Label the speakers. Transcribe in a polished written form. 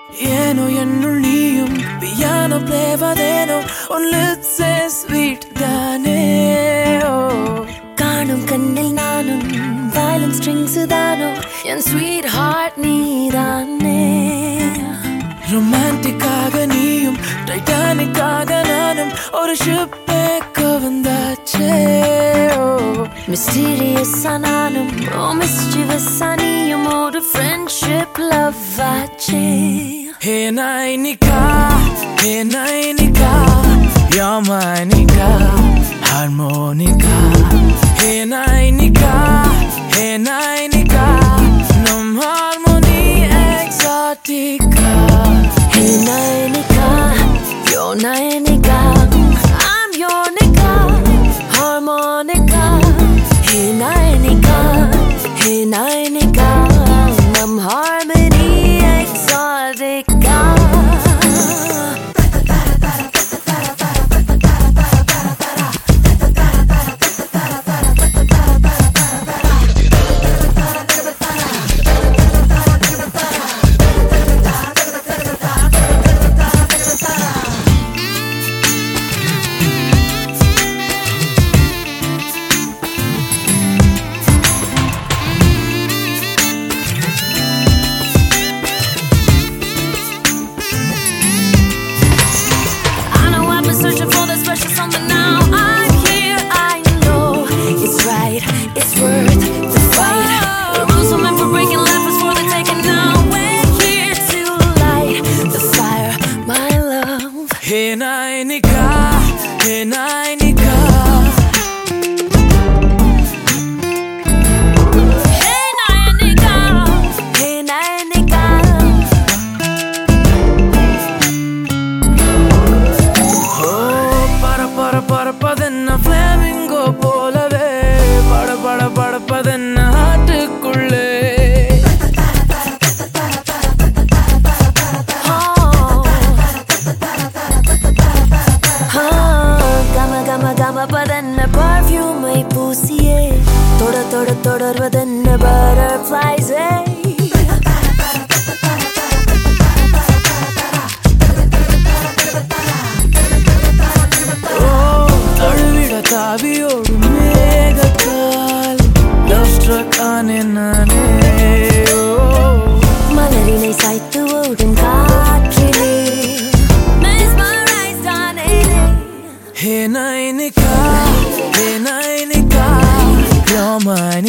Speaker 1: ஏனோ என்னுள் நீயும் பியானோ பிளேவதேனோ உன் லிப்ஸே ஸ்வீட் தானே
Speaker 2: காணும் கண்ணில் நானும் வயலின் ஸ்ட்ரிங்ஸ் தானோ என் ஸ்வீட் ஹார்ட் நீதானே
Speaker 1: ரொமான்டிக்காக நீயும் டைட்டானிக்காக நானும் ஒரு ஷிப்பே கவர்ந்தாச்சே
Speaker 2: மிஸ்டீரியஸா நானும் மிஸ்chievous-ஆ நீயும் ஒரு ஃப்ரெண்ட்ஷிப் லவ் ஆச்சே
Speaker 1: Hey Nainika, hey Nainika, you're my Nika, harmonica. Hey Nainika, hey Nainika, num harmony exotica.
Speaker 2: Hey Nainika, you're Nainika, I'm your Nika, harmonica. Hey Nainika, hey Nainika, num harmony exotica. Searching for that special something now. I'm here, I know it's right, it's worth the fight. The rules are meant for breaking, life is for the taking. Now we're here to light the fire, my love.
Speaker 1: Hey Nainika, hey Nainika.
Speaker 2: Hey Nainika, hey Nainika.
Speaker 1: படப்பதென்ன flamingo போலவே படப்பதென்ன ஹார்ட்டுக்குள்ளே
Speaker 2: கமபதென்ன பர்ஃப்யூமை பூசியே தொடர்வதென்ன பட்டர்ஃப்ளைஸே
Speaker 1: தாவியோடும் மேகத்தால் love struck ஆனேன் நானே
Speaker 2: மலரினை சாய்த்து ஓடும் காற்றிலே mesmerized ஆனேனே
Speaker 1: Hey Nainika, hey Nainika, you're my